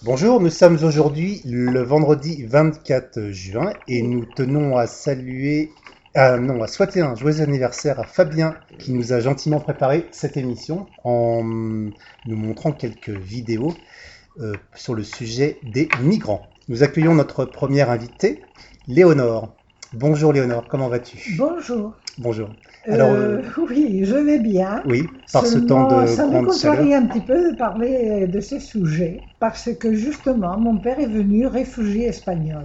Bonjour, nous sommes aujourd'hui le vendredi 24 juin et nous tenons à à souhaiter un joyeux anniversaire à Fabien qui nous a gentiment préparé cette émission en nous montrant quelques vidéos sur le sujet des migrants. Nous accueillons notre première invitée, Léonore. Bonjour Léonore, comment vas-tu? Bonjour. Bonjour. Alors, oui, je vais bien. Oui, par ce temps de ça me grande contrarie chaleur. un petit peu de parler de ces sujets, parce que justement, mon père est venu réfugié espagnol.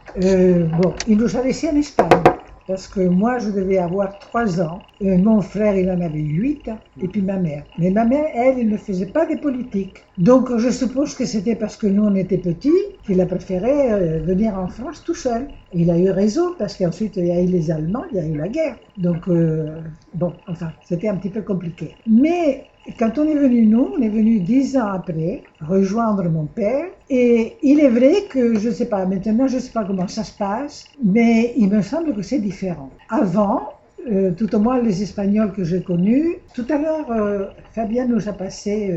Il nous a laissés en Espagne, parce que moi, je devais avoir 3 ans, mon frère, il en avait 8, et puis ma mère. Mais ma mère, elle ne faisait pas de politique. Donc, je suppose que c'était parce que nous, on était petits, qu'il a préféré venir en France tout seul. Il a eu raison, parce qu'ensuite, il y a eu les Allemands, il y a eu la guerre. Donc, c'était un petit peu compliqué. Mais quand on est venu, nous, on est venu 10 ans après, rejoindre mon père. Et il est vrai que, je ne sais pas, maintenant, je ne sais pas comment ça se passe, mais il me semble que c'est différent. Avant, tout au moins les Espagnols que j'ai connus, tout à l'heure, Fabien nous a passé...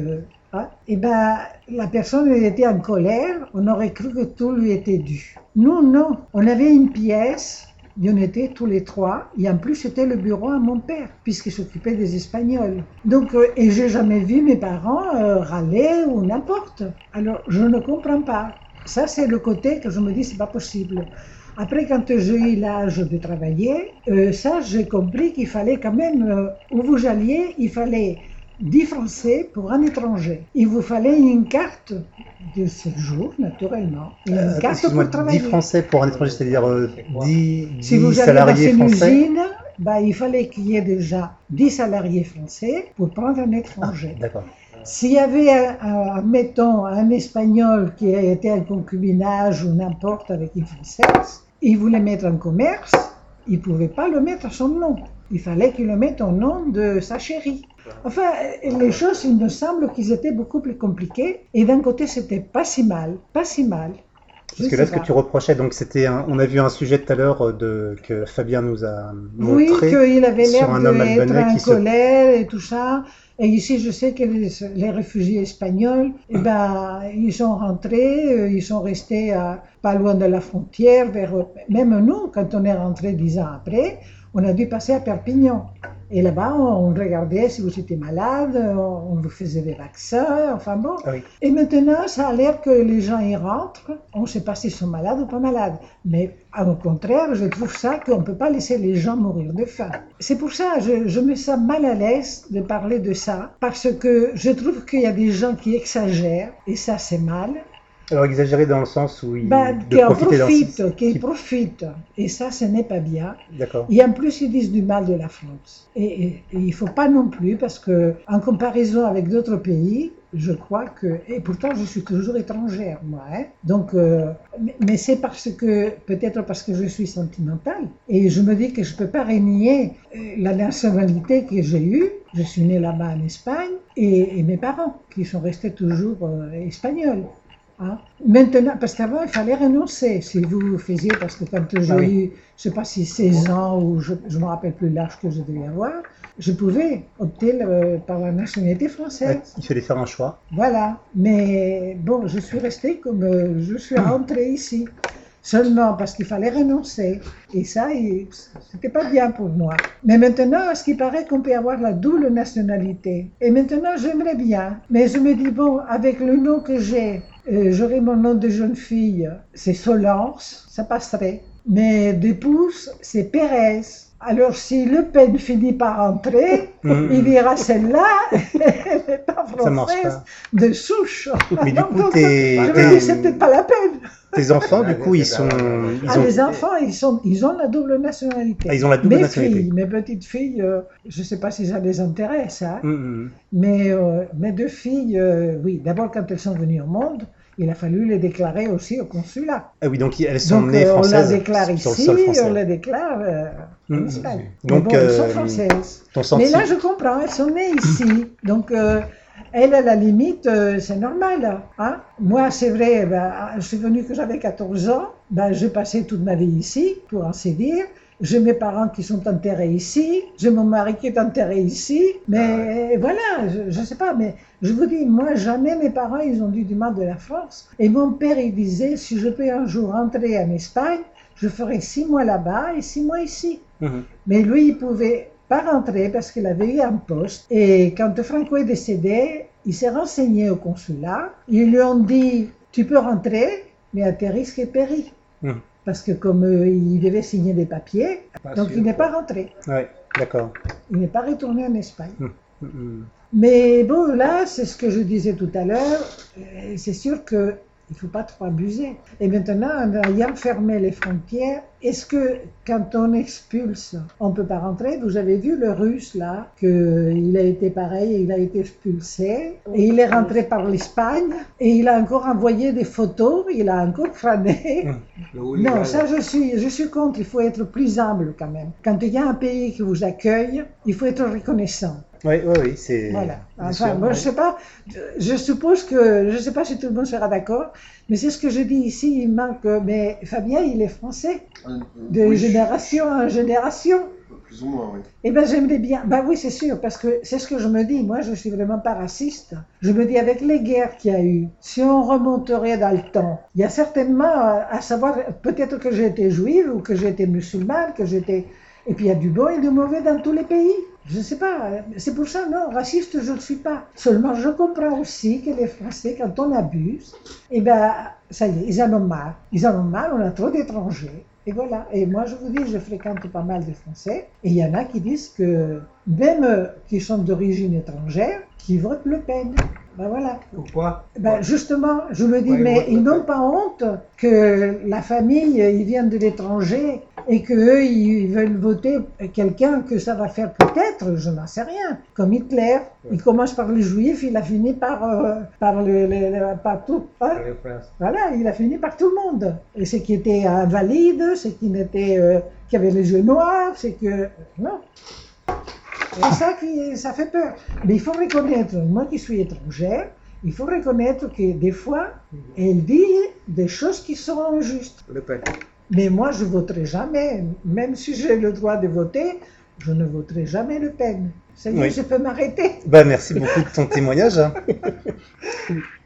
la personne était en colère, on aurait cru que tout lui était dû. Nous, non, on avait une pièce, il y en était tous les 3, et en plus c'était le bureau à mon père, puisqu'il s'occupait des Espagnols. Donc, et j'ai jamais vu mes parents râler ou n'importe. Alors, je ne comprends pas. Ça, c'est le côté que je me dis, c'est pas possible. Après, quand j'ai eu l'âge de travailler, j'ai compris qu'il fallait quand même, où vous alliez, il fallait 10 Français pour un étranger. Il vous fallait une carte de séjour, naturellement, et une carte pour travailler. 10 Français pour un étranger, c'est-à-dire 10 Si vous allez salariés dans une français. usine, il fallait qu'il y ait déjà 10 salariés français pour prendre un étranger. D'accord. S'il y avait, mettons, un Espagnol qui était en concubinage ou n'importe avec une Française, il voulait mettre un commerce, il ne pouvait pas le mettre à son nom. Il fallait qu'il le mette au nom de sa chérie. Enfin, les choses, il me semble qu'ils étaient beaucoup plus compliquées. Et d'un côté, c'était pas si mal. Pas si mal. Parce que là, ce que tu reprochais, donc on a vu un sujet tout à l'heure que Fabien nous a montré. Oui, qu'il avait sur l'air un homme d'être albanais en colère et tout ça. Et ici, je sais que les réfugiés espagnols, ils sont rentrés, ils sont restés pas loin de la frontière. Même nous, quand on est rentré 10 ans après, on a dû passer à Perpignan. Et là-bas, on regardait si vous étiez malade, on vous faisait des vaccins, enfin bon. Ah oui. Et maintenant, ça a l'air que les gens y rentrent, on ne sait pas s'ils sont malades ou pas malades. Mais au contraire, je trouve ça qu'on ne peut pas laisser les gens mourir de faim. C'est pour ça que je me sens mal à l'aise de parler de ça, parce que je trouve qu'il y a des gens qui exagèrent, et ça c'est mal. Alors exagéré dans le sens où ils Qui profitent. Et ça, ce n'est pas bien. D'accord. Et en plus, ils disent du mal de la France. Et il ne faut pas non plus, parce que en comparaison avec d'autres pays, je crois que... Et pourtant, je suis toujours étrangère, moi. Donc, mais c'est peut-être parce que je suis sentimentale. Et je me dis que je ne peux pas renier la nationalité que j'ai eue. Je suis née là-bas en Espagne. Et mes parents, qui sont restés toujours espagnols. Maintenant, parce qu'avant, il fallait renoncer. Si vous faisiez, parce que quand j'ai eu, je ne sais pas si 16 ans ou je ne me rappelle plus l'âge que je devais avoir, je pouvais opter par la nationalité française. Il fallait faire un choix. Voilà. Mais bon, je suis restée comme je suis rentrée ici. Seulement parce qu'il fallait renoncer. Et ça, c'était pas bien pour moi. Mais maintenant, ce qui paraît qu'on peut avoir la double nationalité. Et maintenant, j'aimerais bien. Mais je me dis, bon, avec le nom que j'ai, j'aurais mon nom de jeune fille, c'est Solence, ça passerait. Mais d'épouse, c'est Pérez. Alors, si Le Pen finit par entrer, il dira celle-là, elle n'est pas française, de souche. Mais du coup, je me dis, c'est peut-être pas la peine. Tes enfants, du coup, les enfants, ils ont la double nationalité. Ah, ils ont la double nationalité. Mes petites filles, je ne sais pas si ça les intéresse, mais mes 2 filles, oui, d'abord quand elles sont venues au monde, il a fallu les déclarer aussi au consulat. Ah oui, donc elles sont nées françaises. On la déclare ici, on la déclare en Espagne. Donc elles sont françaises. Mais là, je comprends, elles sont nées ici. Donc, elle, à la limite, c'est normal. Moi, c'est vrai, je suis venue que j'avais 14 ans. J'ai passé toute ma vie ici, pour ainsi dire. J'ai mes parents qui sont enterrés ici, j'ai mon mari qui est enterré ici, mais voilà, je ne sais pas, mais je vous dis, moi, jamais mes parents, ils ont dit du mal de la France. Et mon père, il disait, si je peux un jour rentrer en Espagne, je ferai 6 mois là-bas et 6 mois ici. Mais lui, il pouvait pas rentrer parce qu'il avait eu un poste. Et quand Franco est décédé, il s'est renseigné au consulat. Ils lui ont dit, tu peux rentrer, mais à tes risques et périls. Parce que comme il devait signer des papiers, donc il n'est pas rentré. Oui, d'accord. Il n'est pas retourné en Espagne. Mais bon, là, c'est ce que je disais tout à l'heure, c'est sûr que il ne faut pas trop abuser. Et maintenant, en ayant fermé les frontières, est-ce que quand on expulse, on ne peut pas rentrer? Vous avez vu le Russe, là, qu'il a été pareil, il a été expulsé, et il est rentré par l'Espagne, et il a encore envoyé des photos, il a encore crâné. Non, ça je suis contre, il faut être plus humble quand même. Quand il y a un pays qui vous accueille, il faut être reconnaissant. Oui, c'est... Voilà. Enfin, moi, je sais pas, je suppose que, je sais pas si tout le monde sera d'accord, mais c'est ce que je dis ici, il manque, mais Fabien, il est français, de génération en génération. Plus ou moins, oui. Eh bien, j'aimerais bien, ben oui, c'est sûr, parce que c'est ce que je me dis, moi, je suis vraiment pas raciste. Je me dis, avec les guerres qu'il y a eu, si on remonterait dans le temps, il y a certainement, à savoir, peut-être que j'ai été juive, ou que j'ai été musulmane, que j'étais... Et puis il y a du bon et du mauvais dans tous les pays. Je ne sais pas, c'est pour ça, non, raciste, je ne suis pas. Seulement, je comprends aussi que les Français, quand on abuse, eh bien, ça y est, ils en ont marre. Ils en ont marre, on a trop d'étrangers. Et voilà. Et moi, je vous dis, je fréquente pas mal de Français. Et il y en a qui disent que, même qui sont d'origine étrangère, qui votent Le Pen. Ben voilà. Pourquoi? Ben justement, je me dis, mais ils n'ont pas honte que la famille, ils viennent de l'étranger et qu'eux, ils veulent voter quelqu'un que ça va faire peut-être, je n'en sais rien, comme Hitler. Il commence par les Juifs, il a fini par tout. Hein? Voilà, il a fini par tout le monde. Et c'est qui était invalide, c'est qui avait les yeux noirs, c'est que... Non. C'est ça ça fait peur. Mais il faut reconnaître, moi qui suis étrangère, il faut reconnaître que des fois, elle dit des choses qui sont injustes. Le Pen. Mais moi, je ne voterai jamais, même si j'ai le droit de voter, je ne voterai jamais Le Pen. Ça y est, je peux m'arrêter. Bah, merci beaucoup de ton témoignage.